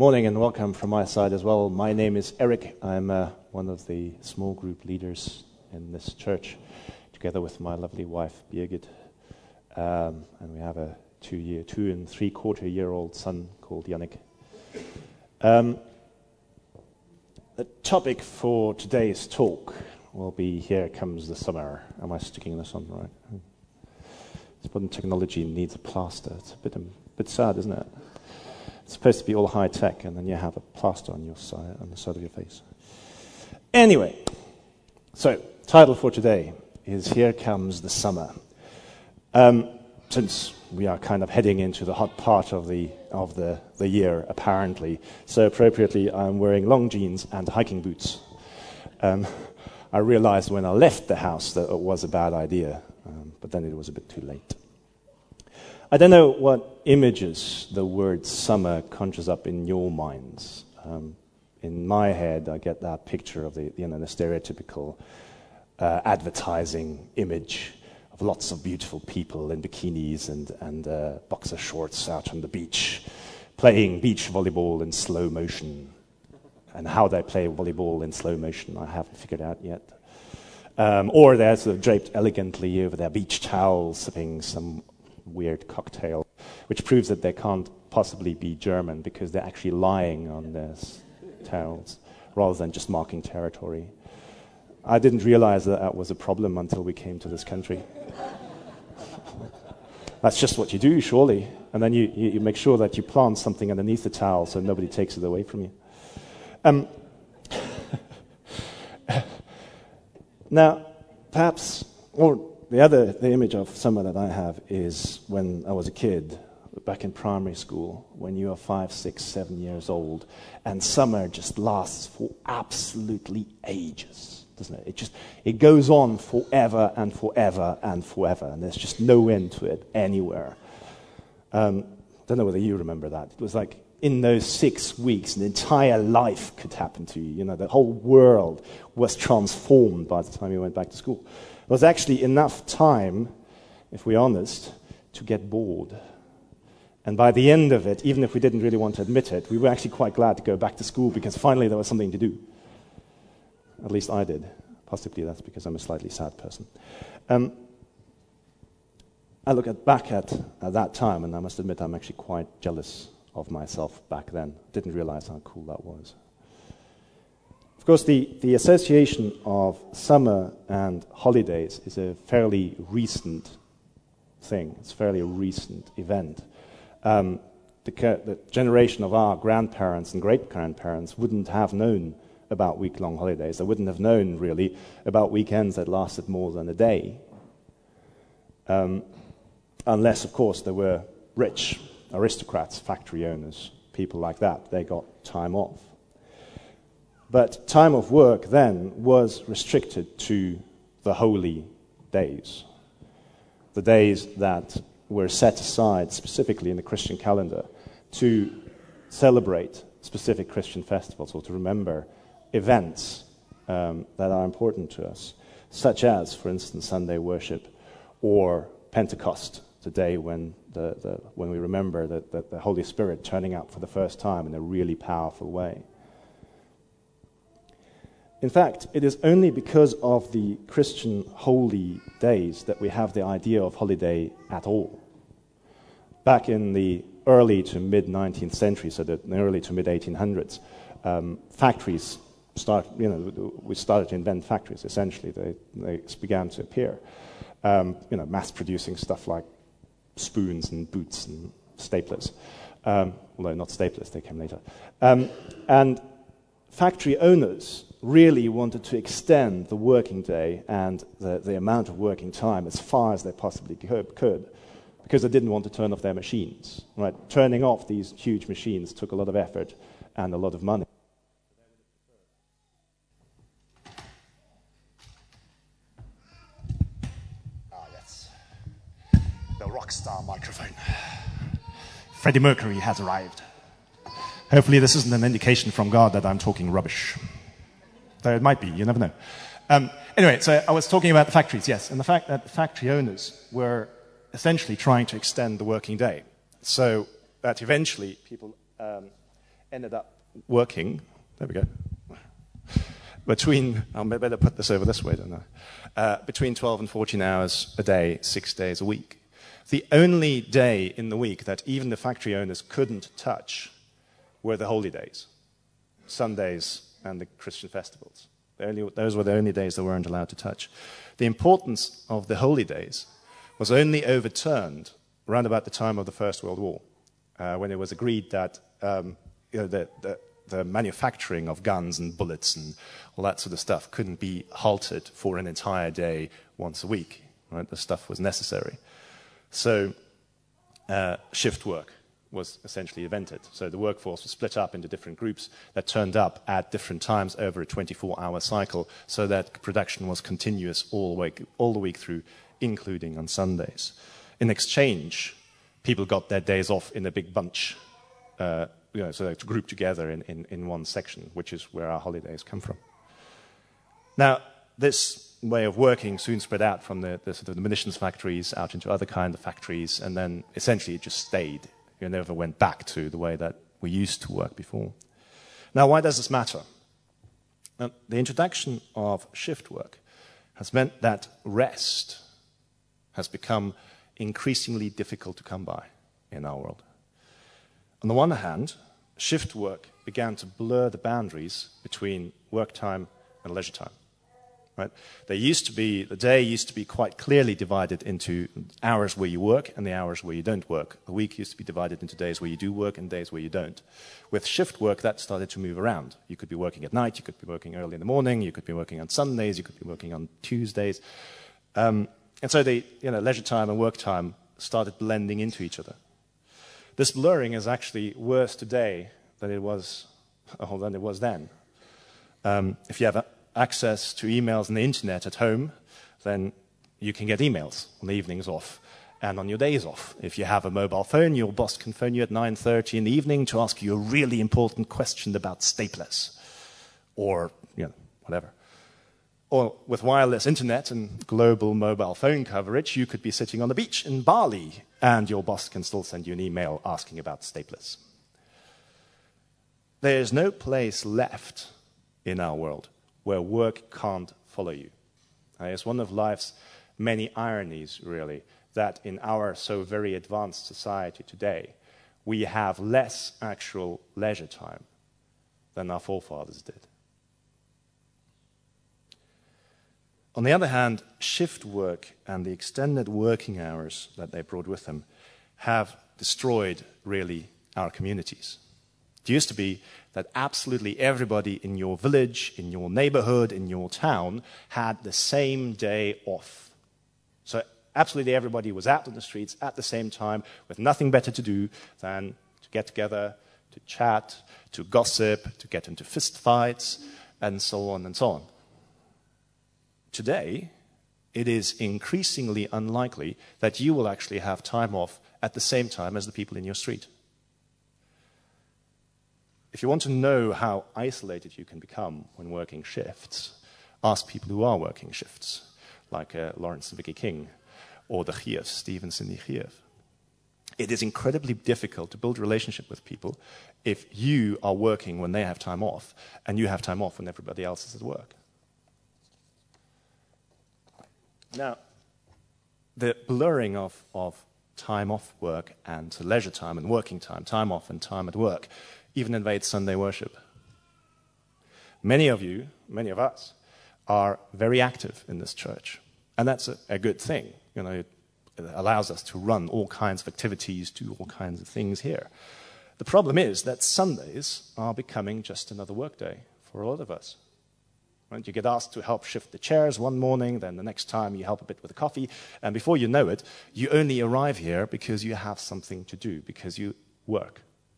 Morning and welcome from my side as well. My name is Eric. I'm one of the small group leaders in this church, together with my lovely wife, Birgit. And we have a 2 and 3/4-year-old son called Yannick. The topic for today's talk will be Here Comes the Summer. Am I sticking this on right? This modern technology needs a plaster. It's a bit sad, isn't it? It's supposed to be all high tech, and then you have a plaster on your side, on the side of your face. Anyway, so title for today is Here Comes the Summer. Since we are kind of heading into the hot part of the year, apparently, so appropriately, I'm wearing long jeans and hiking boots. I realized when I left the house that it was a bad idea, but then it was a bit too late. I don't know what images the word summer conjures up in your minds. In my head, I get that picture of the stereotypical advertising image of lots of beautiful people in bikinis and boxer shorts out on the beach, playing beach volleyball in slow motion. And how they play volleyball in slow motion, I haven't figured out yet. Or they're sort of draped elegantly over their beach towels, sipping some weird cocktail, which proves that they can't possibly be German because they're actually lying on their towels rather than just marking territory. I didn't realize that was a problem until we came to this country. That's just what you do, surely. And then you make sure that you plant something underneath the towel so nobody takes it away from you. Now, perhaps, or the image of summer that I have is when I was a kid, back in primary school, when you are 5, 6, 7 years old, and summer just lasts for absolutely ages, doesn't it? It goes on forever and forever and forever, and there's just no end to it anywhere. Don't know whether you remember that. It was like in those 6 weeks, an entire life could happen to you. You know, the whole world was transformed by the time you went back to school. It was actually enough time, if we're honest, to get bored. And by the end of it, even if we didn't really want to admit it, we were actually quite glad to go back to school because finally there was something to do. At least I did. Possibly that's because I'm a slightly sad person. I look back at that time, and I must admit I'm actually quite jealous of myself back then. Didn't realize how cool that was. Of course, the association of summer and holidays is a fairly recent thing. It's a fairly recent event. The generation of our grandparents and great-grandparents wouldn't have known about week-long holidays. They wouldn't have known, really, about weekends that lasted more than a day. Unless, of course, there were rich aristocrats, factory owners, people like that. They got time off. But time of work then was restricted to the holy days, the days that were set aside specifically in the Christian calendar to celebrate specific Christian festivals or to remember events that are important to us, such as, for instance, Sunday worship or Pentecost, the day when we remember the Holy Spirit turning up for the first time in a really powerful way. In fact, it is only because of the Christian holy days that we have the idea of holiday at all. Back in the early to mid-19th century, so the early to mid-1800s, factories we started to invent factories, essentially. They began to appear. Mass-producing stuff like spoons and boots and staplers. Although not staplers, they came later. And factory owners really wanted to extend the working day and the amount of working time as far as they possibly could, because they didn't want to turn off their machines. Right? Turning off these huge machines took a lot of effort and a lot of money. Yes. The rockstar microphone. Freddie Mercury has arrived. Hopefully this isn't an indication from God that I'm talking rubbish. Though it might be, you never know. Anyway, so I was talking about the factories, yes, and the fact that the factory owners were essentially trying to extend the working day, so that eventually people ended up working, there we go, I better put this over this way, don't I? Between 12 and 14 hours a day, 6 days a week. The only day in the week that even the factory owners couldn't touch were the holy days, Sundays and the Christian festivals. Those were the only days they weren't allowed to touch. The importance of the holy days was only overturned around about the time of the First World War, when it was agreed that the manufacturing of guns and bullets and all that sort of stuff couldn't be halted for an entire day once a week. Right? The stuff was necessary. So shift work was essentially invented. So the workforce was split up into different groups that turned up at different times over a 24-hour cycle so that production was continuous all the week through, including on Sundays. In exchange, people got their days off in a big bunch, so they grouped together in one section, which is where our holidays come from. Now, this way of working soon spread out from the sort of the munitions factories out into other kind of factories, and then essentially it just stayed. You never went back to the way that we used to work before. Now, why does this matter? The introduction of shift work has meant that rest has become increasingly difficult to come by in our world. On the one hand, shift work began to blur the boundaries between work time and leisure time. Right? The day used to be quite clearly divided into hours where you work and the hours where you don't work. The week used to be divided into days where you do work and days where you don't. With shift work, that started to move around. You could be working at night, you could be working early in the morning, you could be working on Sundays, you could be working on Tuesdays. And so leisure time and work time started blending into each other. This blurring is actually worse today than it was then. If you have access to emails and the internet at home, then you can get emails on the evenings off and on your days off. If you have a mobile phone, your boss can phone you at 9:30 in the evening to ask you a really important question about staplers or whatever. Or with wireless internet and global mobile phone coverage, you could be sitting on the beach in Bali and your boss can still send you an email asking about staplers. There's no place left in our world where work can't follow you. It's one of life's many ironies, really, that in our so very advanced society today, we have less actual leisure time than our forefathers did. On the other hand, shift work and the extended working hours that they brought with them have destroyed, really, our communities. It used to be that absolutely everybody in your village, in your neighborhood, in your town had the same day off. So absolutely everybody was out on the streets at the same time with nothing better to do than to get together, to chat, to gossip, to get into fist fights, and so on and so on. Today, it is increasingly unlikely that you will actually have time off at the same time as the people in your street. If you want to know how isolated you can become when working shifts, ask people who are working shifts, like Lawrence and Vicky King, or the Chievs, Steve and Cindy Chiev. It is incredibly difficult to build a relationship with people if you are working when they have time off, and you have time off when everybody else is at work. Now, the blurring of time off work and leisure time and working time off and time at work, even invades Sunday worship. Many of us, are very active in this church. And that's a good thing. It allows us to run all kinds of activities, do all kinds of things here. The problem is that Sundays are becoming just another workday for a lot of us. Right? You get asked to help shift the chairs one morning, then the next time you help a bit with the coffee, and before you know it, you only arrive here because you have something to do, because you work.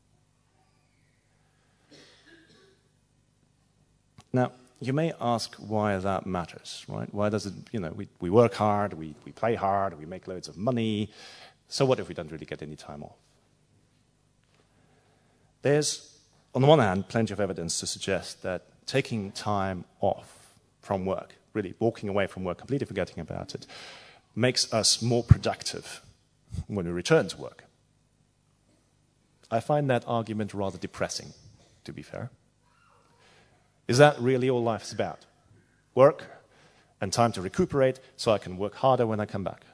Now, you may ask why that matters, right? Why does it, we work hard, we play hard, we make loads of money, so what if we don't really get any time off? There's, on the one hand, plenty of evidence to suggest that taking time off from work, really walking away from work, completely forgetting about it, makes us more productive when we return to work. I find that argument rather depressing. to be fair. Is that really all life is about? Work and time to recuperate so I can work harder when I come back.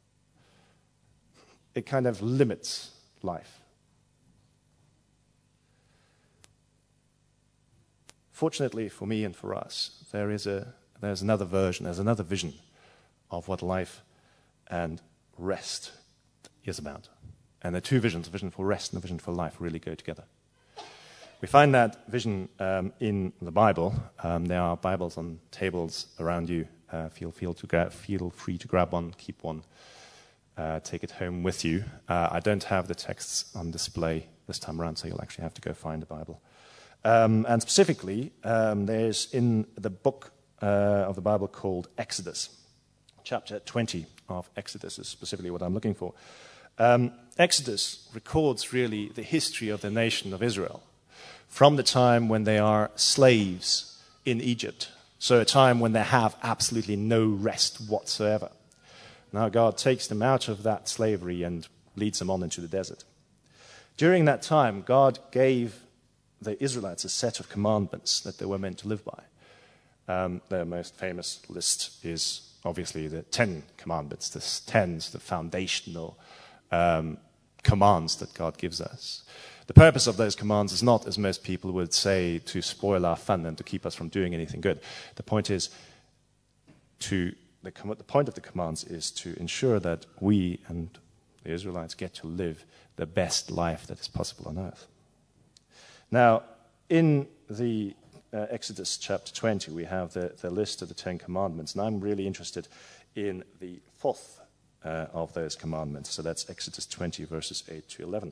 It kind of limits life. Fortunately for me and for us, there's another vision of what life and rest is about. And the two visions, a vision for rest and a vision for life, really go together. We find that vision in the Bible. There are Bibles on tables around you. Feel free to grab one, keep one, take it home with you. I don't have the texts on display this time around, so you'll actually have to go find a Bible. And specifically, there's in the book of the Bible called Exodus. Chapter 20 of Exodus is specifically what I'm looking for. Exodus records really the history of the nation of Israel from the time when they are slaves in Egypt, so a time when they have absolutely no rest whatsoever. Now God takes them out of that slavery and leads them on into the desert. During that time, God gave the Israelites a set of commandments that they were meant to live by. Their most famous list is obviously the 10 Commandments, the 10, the foundational commands that God gives us. The purpose of those commands is not, as most people would say, to spoil our fun and to keep us from doing anything good. The point is the point of the commands is to ensure that we and the Israelites get to live the best life that is possible on earth. Now, in the Exodus chapter 20, we have the list of the 10 commandments, and I'm really interested in the fourth of those commandments. So that's Exodus 20, verses 8 to 11.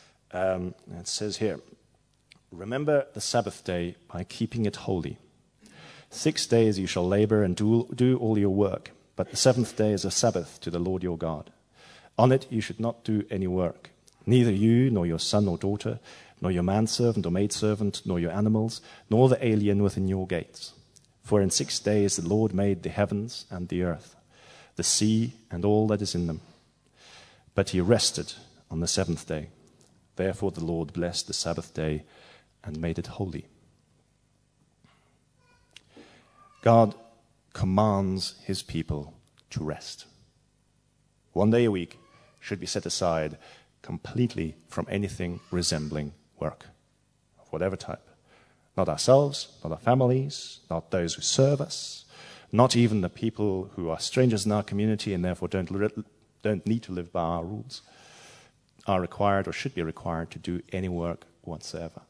It says here, "Remember the Sabbath day by keeping it holy. 6 days you shall labor and do all your work, but the seventh day is a Sabbath to the Lord your God. On it you should not do any work, neither you nor your son or daughter, nor your manservant or maidservant, nor your animals, nor the alien within your gates. For in 6 days the Lord made the heavens and the earth, the sea and all that is in them. But he rested on the seventh day. Therefore the Lord blessed the Sabbath day and made it holy." God commands his people to rest. 1 day a week should be set aside completely from anything resembling work, of whatever type. Not ourselves, not our families, not those who serve us, not even the people who are strangers in our community and therefore don't need to live by our rules, are required or should be required to do any work whatsoever.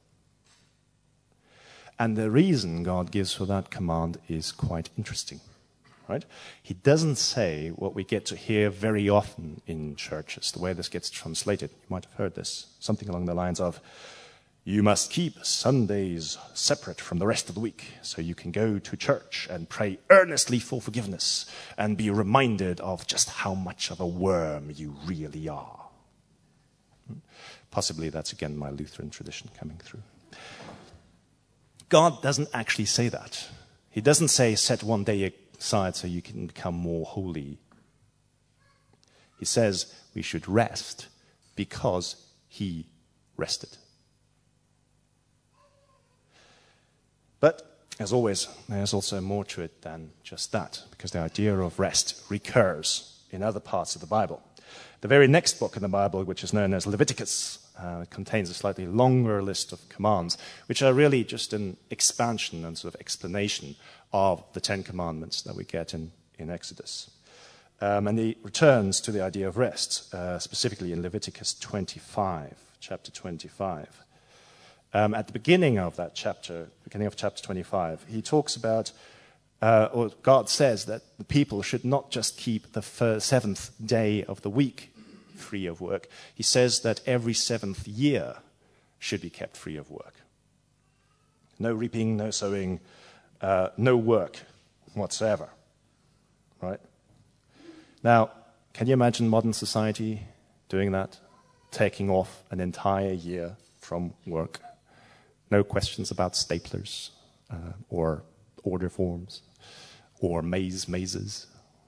And the reason God gives for that command is quite interesting, right? He doesn't say what we get to hear very often in churches, the way this gets translated. You might have heard this, something along the lines of, "You must keep Sundays separate from the rest of the week so you can go to church and pray earnestly for forgiveness and be reminded of just how much of a worm you really are." Possibly that's, again, my Lutheran tradition coming through. God doesn't actually say that. He doesn't say set 1 day aside so you can become more holy. He says we should rest because he rested. But, as always, there's also more to it than just that, because the idea of rest recurs in other parts of the Bible. The very next book in the Bible, which is known as Leviticus, contains a slightly longer list of commands, which are really just an expansion and sort of explanation of the 10 Commandments that we get in Exodus. And he returns to the idea of rest, specifically in Leviticus 25, chapter 25. At the beginning of that chapter, beginning of chapter 25, he talks about, or God says that the people should not just keep the seventh day of the week free of work. He says that every seventh year should be kept free of work. No reaping, no sowing, no work whatsoever. Right? Now, can you imagine modern society doing that? Taking off an entire year from work? No questions about staplers or order forms or mazes.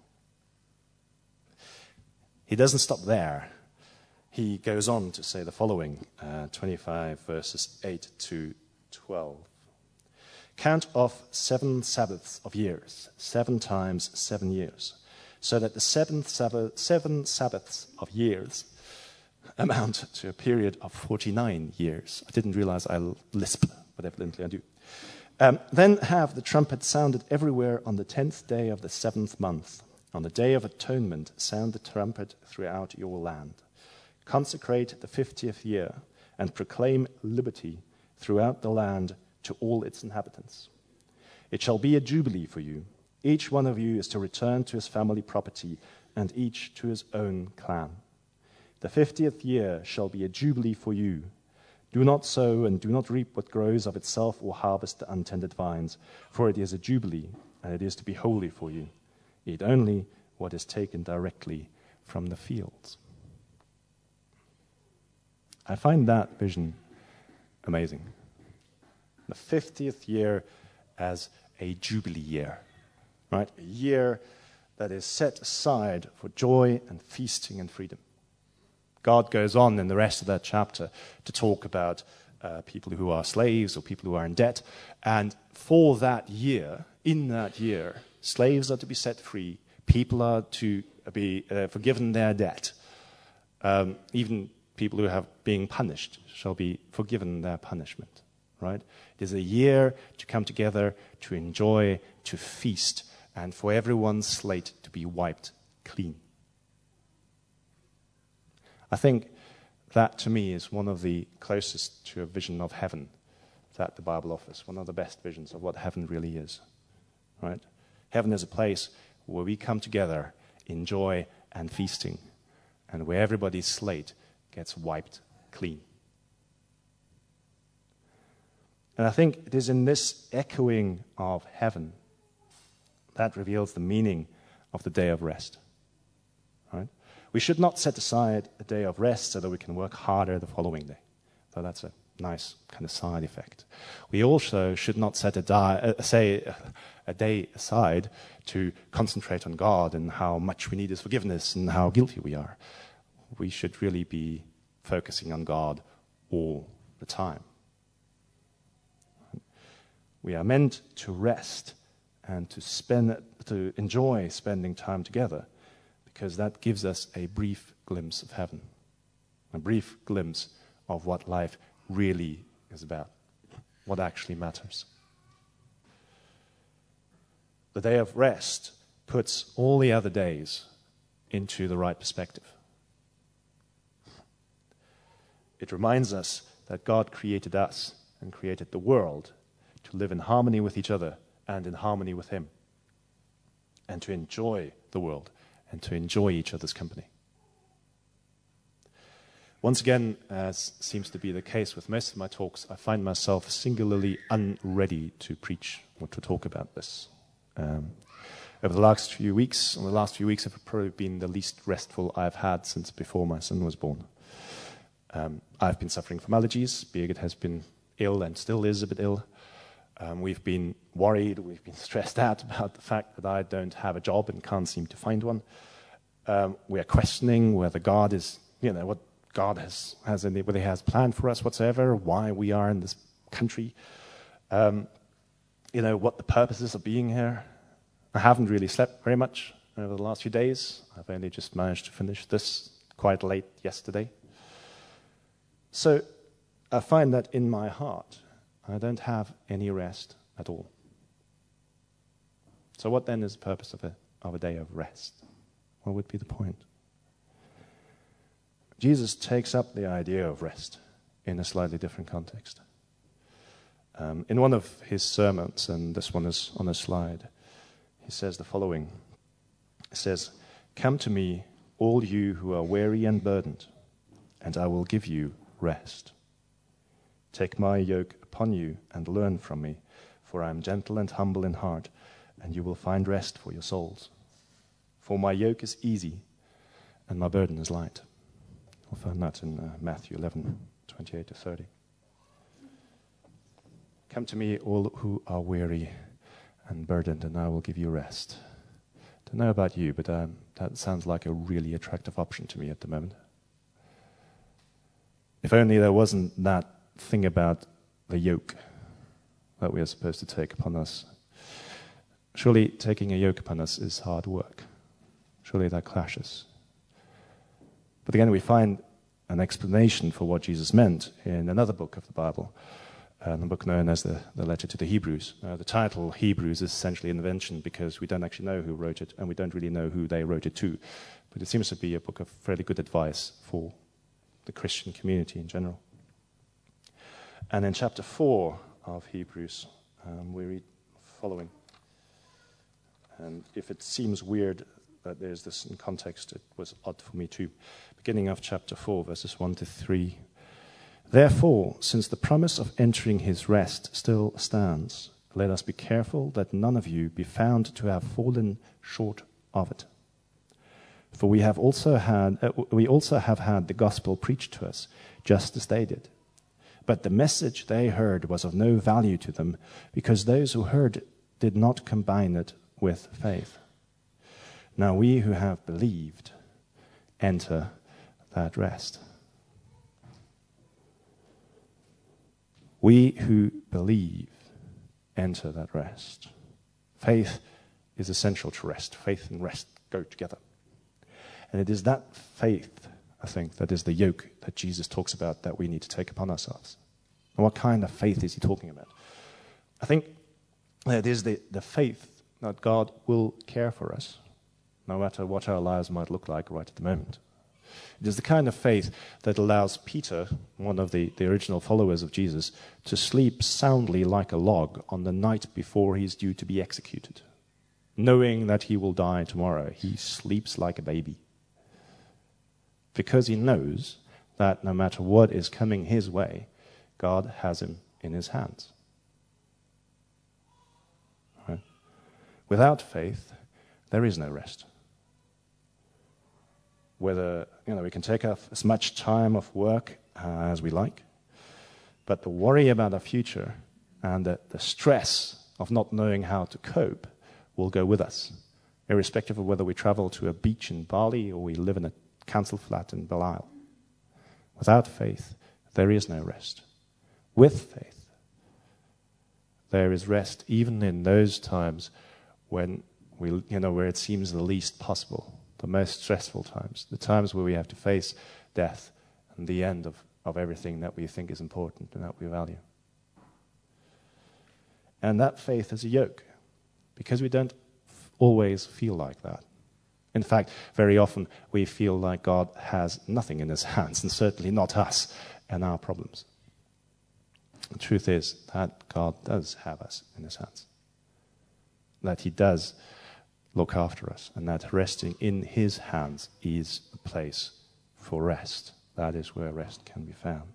He doesn't stop there. He goes on to say the following, 25 verses 8 to 12. Count off 7 Sabbaths of years, 7 times 7 years, so that the 7 Sabbaths of years amount to a period of 49 years. I didn't realize I lisp, but evidently I do. Then have the trumpet sounded everywhere on the 10th day of the 7th month. On the Day of Atonement, sound the trumpet throughout your land. Consecrate the 50th year and proclaim liberty throughout the land to all its inhabitants. It shall be a jubilee for you. Each one of you is to return to his family property, and each to his own clan. The 50th year shall be a jubilee for you. Do not sow and do not reap what grows of itself or harvest the untended vines, for it is a jubilee, and it is to be holy for you. Eat only what is taken directly from the fields. I find that vision amazing. The 50th year as a jubilee year, right? A year that is set aside for joy and feasting and freedom. God goes on in the rest of that chapter to talk about people who are slaves or people who are in debt. And for that year, in that year, slaves are to be set free. People are to be forgiven their debt. Even people who have been punished shall be forgiven their punishment. Right? It is a year to come together, to enjoy, to feast, and for everyone's slate to be wiped clean. I think that, to me, is one of the closest to a vision of heaven that the Bible offers, one of the best visions of what heaven really is. Right? Heaven is a place where we come together in joy and feasting, and where everybody's slate gets wiped clean. And I think it is in this echoing of heaven that reveals the meaning of the day of rest. Right? We should not set aside a day of rest so that we can work harder the following day. So that's a nice kind of side effect. We also should not set a day aside to concentrate on God and how much we need His forgiveness and how guilty we are. We should really be focusing on God all the time. We are meant to rest and to enjoy spending time together, because that gives us a brief glimpse of heaven, a brief glimpse of what life really is about, what actually matters. The day of rest puts all the other days into the right perspective. It reminds us that God created us and created the world to live in harmony with each other and in harmony with Him, and to enjoy the world and to enjoy each other's company. Once again, as seems to be the case with most of my talks, I find myself singularly unready to preach or to talk about this. Over the last few weeks have probably been the least restful I've had since before my son was born. I've been suffering from allergies. Birgit has been ill and still is a bit ill. We've been worried, we've been stressed out about the fact that I don't have a job and can't seem to find one. We are questioning whether God is, what God whether He has planned for us whatsoever, why we are in this country, what the purpose is of being here. I haven't really slept very much over the last few days. I've only just managed to finish this quite late yesterday. So I find that in my heart, I don't have any rest at all. So what then is the purpose of a day of rest? What would be the point? Jesus takes up the idea of rest in a slightly different context. In one of His sermons, and this one is on a slide, He says the following. He says, "Come to me, all you who are weary and burdened, and I will give you rest. Take my yoke upon you and learn from me, for I am gentle and humble in heart, and you will find rest for your souls. For my yoke is easy and my burden is light." We'll find that in Matthew 11:28-30. Come to me, all who are weary and burdened, and I will give you rest. Don't know about you, but that sounds like a really attractive option to me at the moment. If only there wasn't that thing about the yoke that we are supposed to take upon us. Surely taking a yoke upon us is hard work. Surely that clashes. But again, we find an explanation for what Jesus meant in another book of the Bible, the book known as the letter to the Hebrews. The title Hebrews is essentially an invention because we don't actually know who wrote it, and we don't really know who they wrote it to. But it seems to be a book of fairly good advice for the Christian community in general. And in chapter 4 of Hebrews, we read following. And if it seems weird that there's this in context, it was odd for me too. Beginning of chapter 4, verses 1 to 3. Therefore, since the promise of entering his rest still stands, let us be careful that none of you be found to have fallen short of it. For we also have had the gospel preached to us, just as they did. But the message they heard was of no value to them, because those who heard did not combine it with faith. Now we who have believed enter that rest. We who believe enter that rest. Faith is essential to rest. Faith and rest go together. And it is that faith, I think, that is the yoke that Jesus talks about that we need to take upon ourselves. And what kind of faith is he talking about? I think it is the faith that God will care for us, no matter what our lives might look like right at the moment. It is the kind of faith that allows Peter, one of the original followers of Jesus, to sleep soundly like a log on the night before he's due to be executed. Knowing that he will die tomorrow, he sleeps like a baby. Because he knows that no matter what is coming his way, God has him in his hands. Right? Without faith, there is no rest. Whether, we can take off as much time off work as we like, but the worry about our future and the stress of not knowing how to cope will go with us, irrespective of whether we travel to a beach in Bali or we live in a council flat in Belial. Without faith, there is no rest. With faith, there is rest even in those times when where it seems the least possible. The most stressful times, the times where we have to face death and the end of everything that we think is important and that we value. And that faith is a yoke, because we don't always feel like that. In fact, very often we feel like God has nothing in his hands, and certainly not us and our problems. The truth is that God does have us in his hands, that he does look after us, and that resting in his hands is a place for rest. That is where rest can be found.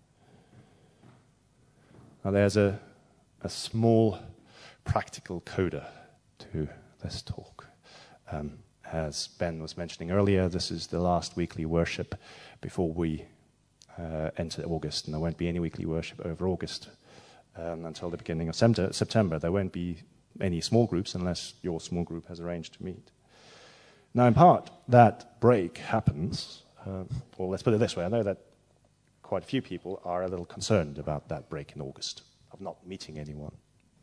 Now there's a small practical coda to this talk. As Ben was mentioning earlier, this is the last weekly worship before we enter August, and there won't be any weekly worship over August until the beginning of September. There won't be any small groups unless your small group has arranged to meet. Now, in part, that break happens, or let's put it this way, I know that quite a few people are a little concerned about that break in August, of not meeting anyone.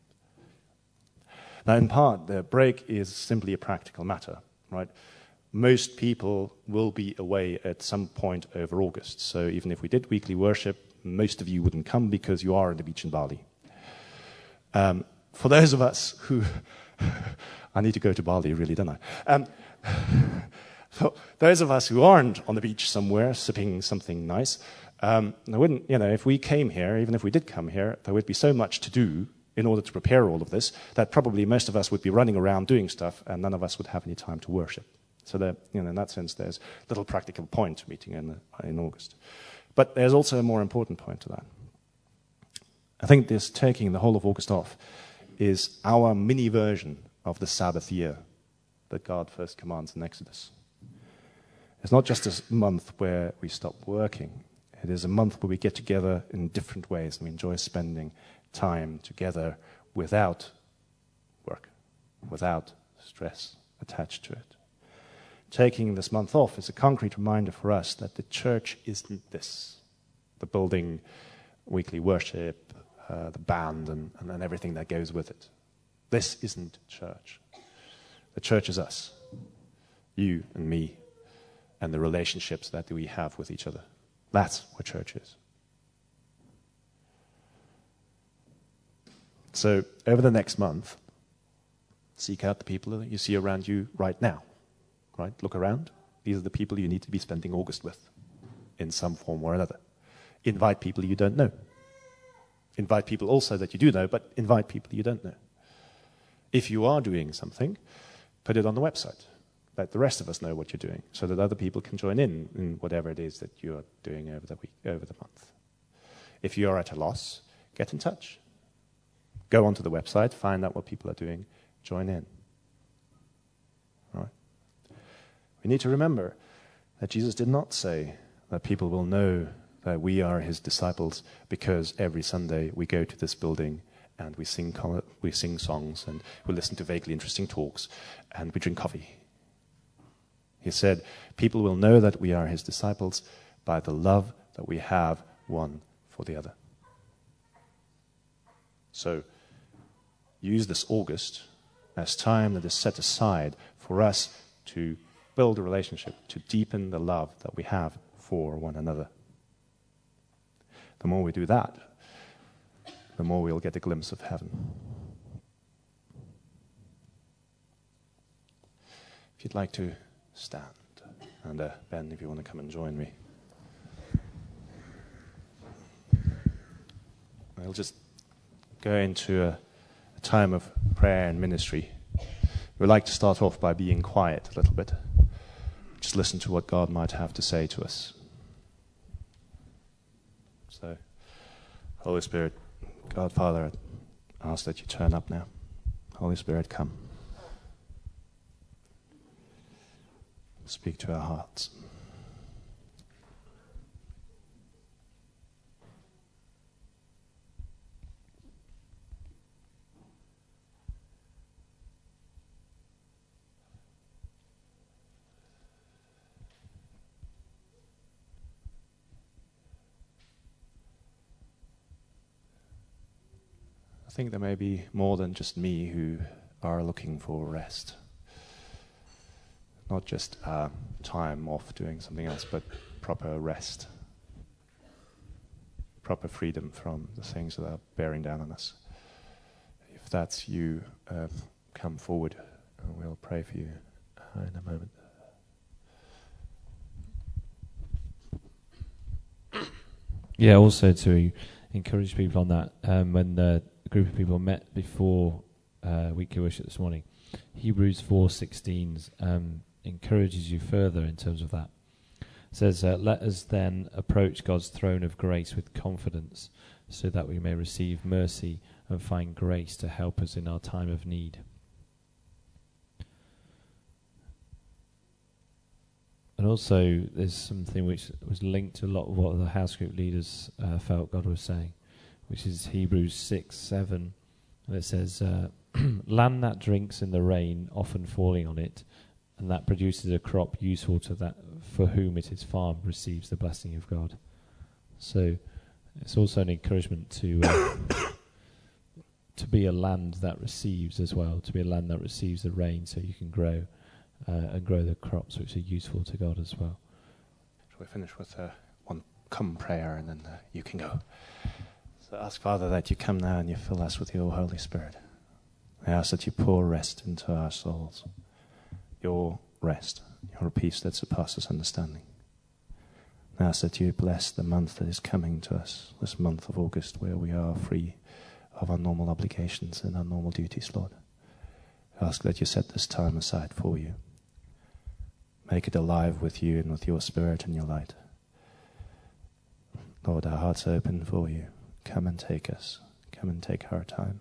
Now, in part, the break is simply a practical matter, right? Most people will be away at some point over August, so even if we did weekly worship, most of you wouldn't come because you are on the beach in Bali. For those of us who... I need to go to Bali, really, don't I? For those of us who aren't on the beach somewhere sipping something nice, I wouldn't, if we came here, even if we did come here, there would be so much to do in order to prepare all of this that probably most of us would be running around doing stuff and none of us would have any time to worship. So that, in that sense, there's a little practical point to meeting in August. But there's also a more important point to that. I think this taking the whole of August off is our mini version of the Sabbath year that God first commands in Exodus. It's not just a month where we stop working. It is a month where we get together in different ways and we enjoy spending time together without work, without stress attached to it. Taking this month off is a concrete reminder for us that the church isn't this, the building weekly worship, the band and everything that goes with it. This isn't church. The church is us, you and me, and the relationships that we have with each other. That's what church is. So over the next month, seek out the people that you see around you right now. Right? Look around. These are the people you need to be spending August with in some form or another. Invite people you don't know. Invite people also that you do know, but invite people you don't know. If you are doing something, put it on the website. Let the rest of us know what you're doing so that other people can join in whatever it is that you're doing over the week, over the month. If you are at a loss, get in touch. Go onto the website, find out what people are doing, join in. All right? We need to remember that Jesus did not say that people will know that we are his disciples because every Sunday we go to this building and we sing songs and we listen to vaguely interesting talks and we drink coffee. He said, people will know that we are his disciples by the love that we have one for the other. So, use this August as time that is set aside for us to build a relationship, to deepen the love that we have for one another. The more we do that, the more we'll get a glimpse of heaven. If you'd like to stand, and Ben, if you want to come and join me. I'll just go into a time of prayer and ministry. We'd like to start off by being quiet a little bit. Just listen to what God might have to say to us. So, Holy Spirit, God Father, I ask that you turn up now. Holy Spirit, come. Speak to our hearts. I think there may be more than just me who are looking for rest. Not just time off doing something else, but proper rest. Proper freedom from the things that are bearing down on us. If that's you, come forward and we'll pray for you in a moment. Yeah, also to encourage people on that, when the group of people met before weekly worship this morning, Hebrews 4:16 encourages you further in terms of that. It says, let us then approach God's throne of grace with confidence so that we may receive mercy and find grace to help us in our time of need. And also there's something which was linked to a lot of what the house group leaders felt God was saying, which is Hebrews 6:7, and it says, land that drinks in the rain, often falling on it, and that produces a crop useful to that for whom it is farmed, receives the blessing of God. So it's also an encouragement to be a land that receives as well, to be a land that receives the rain so you can grow and grow the crops which are useful to God as well. Shall we finish with one common prayer and then you can go. So ask, Father, that you come now and you fill us with your Holy Spirit. I ask that you pour rest into our souls. Your rest, your peace that surpasses understanding. I ask that you bless the month that is coming to us, this month of August, where we are free of our normal obligations and our normal duties, Lord. I ask that you set this time aside for you. Make it alive with you and with your Spirit and your light. Lord, our hearts are open for you. Come and take us. Come and take our time.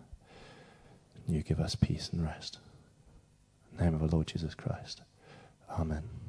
And you give us peace and rest. In the name of our Lord Jesus Christ. Amen.